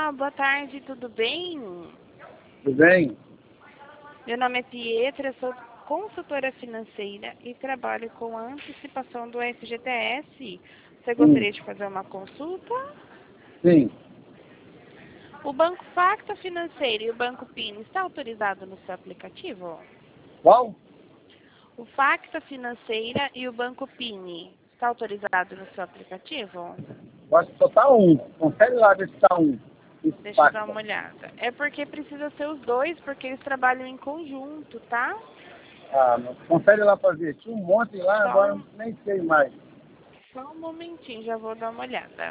Olá, boa tarde, tudo bem? Tudo bem? Meu nome é Pietra, sou consultora financeira e trabalho com a antecipação do FGTS. Você gostaria de fazer uma consulta? Sim. O Banco Facta Financeiro e o Banco PIN está autorizado no seu aplicativo? Qual? O Facta Financeira e o Banco PIN está autorizado no seu aplicativo? Eu acho que só tá um. Confere lá ver se tá um. Deixa eu dar uma olhada. É porque precisa ser os dois, porque eles trabalham em conjunto, tá? Ah, não. Confere lá pra ver. Tinha um monte lá, Só agora um, eu nem sei mais. só um momentinho, já vou dar uma olhada.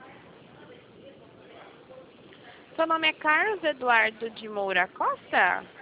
Seu nome é Carlos Eduardo de Moura Costa?